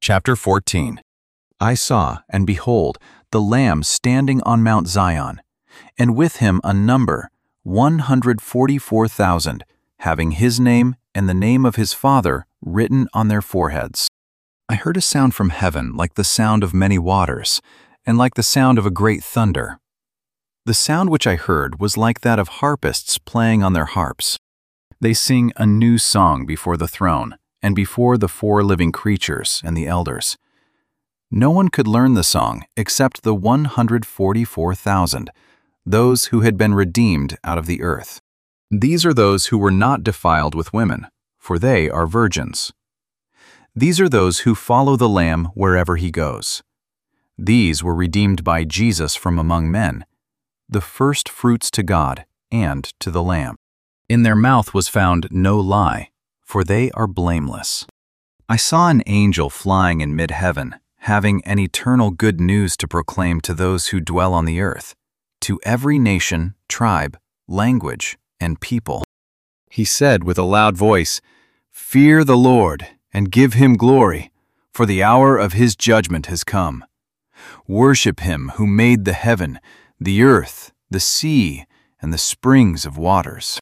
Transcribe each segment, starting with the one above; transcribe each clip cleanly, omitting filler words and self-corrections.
Chapter 14. I saw, and behold, the Lamb standing on Mount Zion, and with him a number, 144,000, having his name and the name of his Father written on their foreheads. I heard a sound from heaven like the sound of many waters, and like the sound of a great thunder. The sound which I heard was like that of harpists playing on their harps. They sing a new song before the throne, and before the four living creatures and the elders. No one could learn the song except the 144,000, those who had been redeemed out of the earth. These are those who were not defiled with women, for they are virgins. These are those who follow the Lamb wherever he goes. These were redeemed by Jesus from among men, the first fruits to God and to the Lamb. In their mouth was found no lie, for they are blameless. I saw an angel flying in mid-heaven, having an eternal good news to proclaim to those who dwell on the earth, to every nation, tribe, language, and people. He said with a loud voice, "Fear the Lord, and give him glory, for the hour of his judgment has come. Worship him who made the heaven, the earth, the sea, and the springs of waters."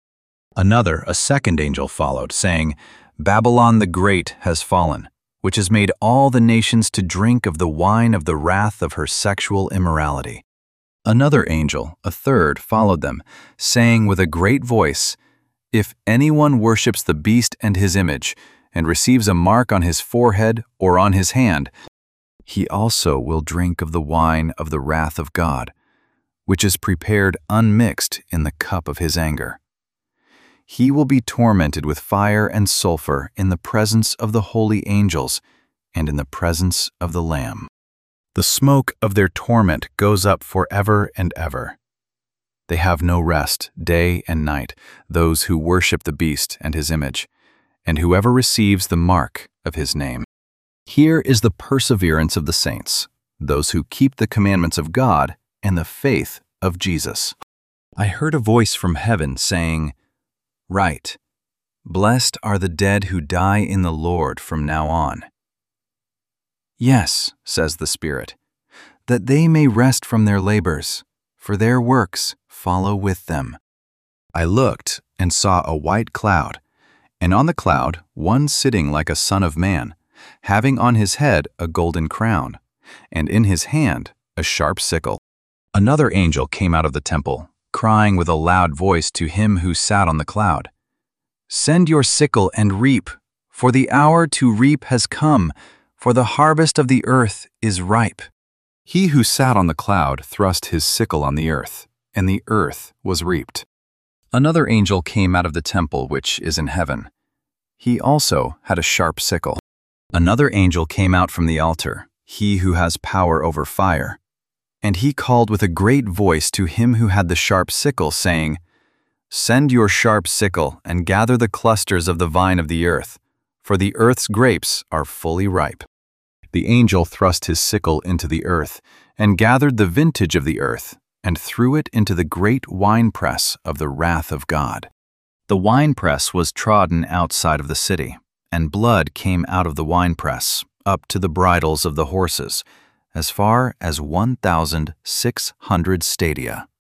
A second angel followed, saying, "Babylon the Great has fallen, which has made all the nations to drink of the wine of the wrath of her sexual immorality." Another angel, a third, followed them, saying with a great voice, "If anyone worships the beast and his image, and receives a mark on his forehead or on his hand, he also will drink of the wine of the wrath of God, which is prepared unmixed in the cup of his anger. He will be tormented with fire and sulfur in the presence of the holy angels and in the presence of the Lamb. The smoke of their torment goes up forever and ever. They have no rest, day and night, those who worship the beast and his image, and whoever receives the mark of his name. Here is the perseverance of the saints, those who keep the commandments of God and the faith of Jesus. I heard a voice from heaven saying, "Write, blessed are the dead who die in the Lord from now on." "Yes," says the Spirit, "that they may rest from their labors, for their works follow with them." I looked and saw a white cloud, and on the cloud one sitting like a son of man, having on his head a golden crown, and in his hand a sharp sickle. Another angel came out of the temple, crying with a loud voice to him who sat on the cloud, "Send your sickle and reap, for the hour to reap has come, for the harvest of the earth is ripe." He who sat on the cloud thrust his sickle on the earth, and the earth was reaped. Another angel came out of the temple which is in heaven. He also had a sharp sickle. Another angel came out from the altar, he who has power over fire. And he called with a great voice to him who had the sharp sickle, saying, "Send your sharp sickle and gather the clusters of the vine of the earth, for the earth's grapes are fully ripe." The angel thrust his sickle into the earth, and gathered the vintage of the earth, and threw it into the great winepress of the wrath of God. The winepress was trodden outside of the city, and blood came out of the winepress, up to the bridles of the horses, as far as 1,600 stadia.